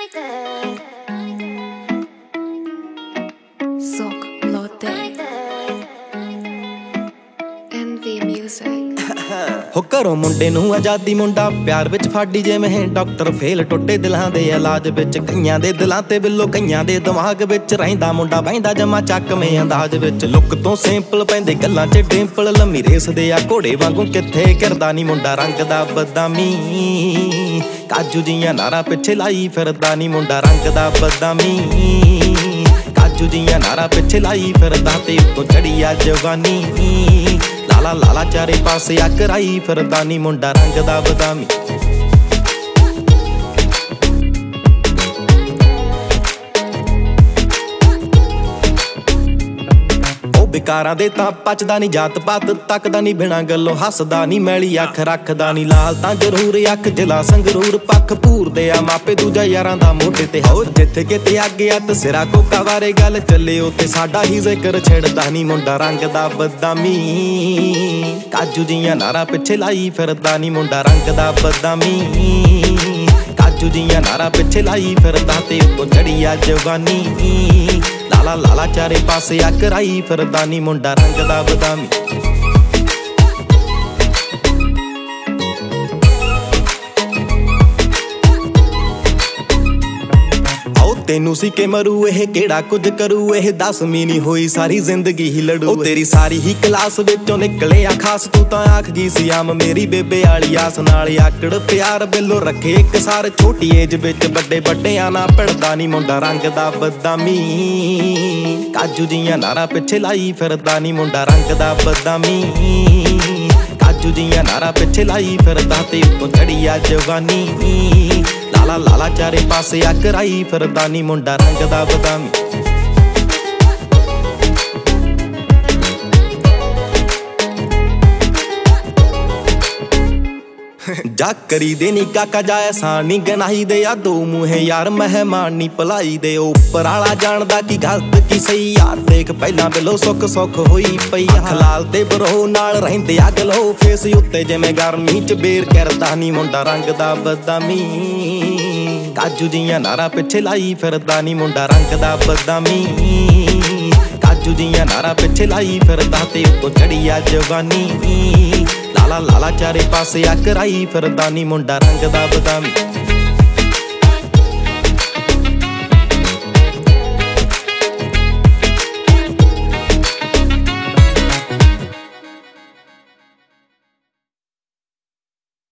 Sok Lotte NV Music ਹੋ ਘਰੋਂ ਮੁੰਡੇ ਨੂੰ ਆਜ਼ਾਦੀ ਮੁੰਡਾ ਪਿਆਰ ਵਿੱਚ ਫਾੜੀ ਜਿਵੇਂ ਡਾਕਟਰ ਫੇਲ ਟੁੱਟੇ ਦਿਲਾਂ ਦੇ ਇਲਾਜ ਵਿੱਚ ਕਈਆਂ ਦੇ ਦਿਲਾਂ ਤੇ ਬਿੱਲੋ ਕਈਆਂ ਦੇ ਦਿਮਾਗ ਵਿੱਚ ਰਹਿੰਦਾ ਮੁੰਡਾ ਬਹਿੰਦਾ ਜਮਾ ਚੱਕਵੇਂ ਅੰਦਾਜ਼ ਵਿੱਚ ਲੁੱਕ ਤੋਂ ਸਿੰਪਲ ਪੈਂਦੇ ਗੱਲਾਂ 'ਚ ਡਿੰਪਲ ਲੰਮੀ ਰੇਸ ਦੇ ਆ ਘੋੜੇ ਵਾਂਗੂ ਕਿੱਥੇ ਕਰਦਾ ਨੀ ਮੁੰਡਾ ਰੰਗ ਦਾ ਬਦਾਮੀ ਕਾਜੂ ਜੀਆਂ ਨਾਰਾਂ ਪਿੱਛੇ ਲਾਈ ਫਿਰਦਾ ਨੀ ਮੁੰਡਾ ਰੰਗ ਦਾ ਬਦਾਮੀ ਕਾਜੂ ਜੀਆਂ ਨਾਰਾਂ ਪਿੱਛੇ ਲਾਈ ਫਿਰਦਾ ਤੇ ਉੱਤੋਂ ਚੜੀ ਆ ਜਵਾਨੀ ਲਾਲਾ ਲਾਲਾ ਚਾਰੇ ਪਾਸੇ ਆ ਕਰਾਈ ਫਿਰਦਾ ਨੀ ਮੁੰਡਾ ਰੰਗ ਦਾ ਬਦਾਮੀ ਬਿਕਾਰਾਂ ਦੇ ਤਾਂ ਪਚਦਾ ਨੀ ਜਾਤ ਪਾਤ ਤੱਕਦਾ ਨੀ ਬਿਨਾਂ ਗੱਲੋਂ ਹੱਸਦਾ ਨੀ ਮੈਲੀ ਅੱਖ ਰੱਖਦਾ ਨੀ ਲਾਲ ਤਾਂ ਜ਼ਰੂਰ ਅੱਖ ਜਿਲਾ ਸੰਗਰੂਰ ਪੱਖ ਭੂਰਦੇ ਆ ਮਾਪੇ ਦੂਜਾ ਯਾਰਾਂ ਦਾ ਮੋਢੇ ਤੇ ਹੋ ਜਿੱਥੇ ਕਿਤੇ ਅੱਗੇ ਆ ਤਸਿਰਾ ਕੋਕਾ ਬਾਰੇ ਗੱਲ ਚੱਲੇ ਉੱਥੇ ਸਾਡਾ ਹੀ ਜ਼ਿਕਰ ਛੇੜਦਾ ਨੀ ਮੁੰਡਾ ਰੰਗ ਦਾ ਬਦਾਮੀ ਕਾਜੂ ਜੀਆਂ ਨਾਰਾਂ ਪਿੱਛੇ ਲਾਈ ਫਿਰਦਾ ਨੀ ਮੁੰਡਾ ਰੰਗ ਦਾ ਬਦਾਮੀ ਕਾਜੂ ਜੀਆਂ ਨਾਰਾਂ ਪਿੱਛੇ ਲਾਈ ਫਿਰਦਾ ਤੇ ਉੱਤੋਂ ਚੜੀ ਆ ਜਵਾਨੀ ਲਾਲਾ ਲਾਲਾ ਚਾਰੇ ਪਾਸੇ ਆ ਕਰਾਈ ਫਿਰਦਾ ਨੀ ਮੁੰਡਾ ਰੰਗ ਦਾ ਬਦਾਮੀ ਤੈਨੂੰ ਸੀ ਕਿ ਮਰੂ ਇਹ ਕਿਹੜਾ ਕੁਝ ਕਰੂ ਇਹ 10ਵੀਂ ਨੀ ਹੋਈ ਸਾਰੀ ਜ਼ਿੰਦਗੀ ਹੀ ਲੜੂ ਤੇਰੀ ਸਾਰੀ ਹੀ ਕਲਾਸ ਵਿੱਚੋਂ ਨਿਕਲੇ ਆ ਖਾਸ ਤੂੰ ਤਾਂ ਆਖ ਗਈ ਸੀ ਆਮ ਮੇਰੀ ਬੇਬੇ ਵਾਲੀ ਆਸ ਨਾਲ ਆਕੜ ਪਿਆਰ ਬਿੱਲੋ ਰੱਖੇ ਇੱਕ ਸਾਰ ਛੋਟੀ ਏਜ ਵਿੱਚ ਵੱਡੇ ਵੱਡਿਆਂ ਨਾ ਭਿੜਦਾ ਨੀ ਮੁੰਡਾ ਰੰਗ ਦਾ ਬਦਾਮੀ ਕਾਜੂ ਜੀਆਂ ਨਾਰਾਂ ਪਿੱਛੇ ਲਾਈ ਫਿਰਦਾ ਨੀ ਮੁੰਡਾ ਰੰਗ ਦਾ ਬਦਾਮੀ ਕਾਜੂ ਜੀਆਂ ਨਾਰਾਂ ਪਿੱਛੇ ਲਾਈ ਫਿਰਦਾ ਤੇ ਉੱਤੋਂ ਚੜੀ ਆ ਜਵਾਨੀ ਲਾਲਾ ਲਾਲਾ ਚਾਰੇ ਪਾਸੇ ਆ ਕਰਾਈ ਫਿਰਦਾ ਨੀ ਮੁੰਡਾ ਰੰਗ ਦਾ ਬਦਾਮੀ ਜਾ ਕਰੀ ਦੇ ਨੀ ਕਾਕਾ ਜਾਇਆ ਸਾਂ ਨੀ ਗਨਾਹੀ ਦੇ ਆ ਦੋ ਮੂੰਹੇ ਯਾਰ ਮਹਿਮਾਨ ਨੀ ਭਲਾਈ ਦੇ ਉੱਪਰ ਵਾਲਾ ਜਾਣਦਾ ਕੀ ਗਲਤ ਕੀ ਸਹੀ ਯਾਰ ਦੇਖ ਪਹਿਲਾਂ ਬਿਲੋ ਸੁੱਖ ਸੁੱਖ ਹੋਈ ਪਈ ਹਲਾਲ ਤੇ ਬਰੋ ਨਾਲ ਰਹਿੰਦੇ ਆ ਗਲੋ ਫੇਸ ਉੱਤੇ ਜਿਵੇਂ ਗਰਮੀ ਚ ਬੇਰ ਕਰਦਾ ਨੀ ਮੁੰਡਾ ਰੰਗ ਦਾ ਬਦਾਮੀ ਕਾਜੂ ਜੀਆਂ ਨਾਰਾਂ ਪਿੱਛੇ ਲਾਈ ਫਿਰਦਾ ਨੀ ਮੁੰਡਾ ਰੰਗ ਦਾ ਬਦਾਮੀ ਕਾਜੂ ਜੀਆਂ ਨਾਰਾਂ ਪਿੱਛੇ ਲਾਈ ਫਿਰਦਾ ਤੇ ਉੱਤੋਂ ਚੜੀ ਆ ਜਵਾਨੀ ਲਾਲਾ ਲਾਲਾ ਚਾਰੇ ਪਾਸੇ ਆ ਕਰਾਈ ਫਿਰਦਾ ਨੀ ਮੁੰਡਾ ਰੰਗ ਦਾ ਬਦਾਮੀ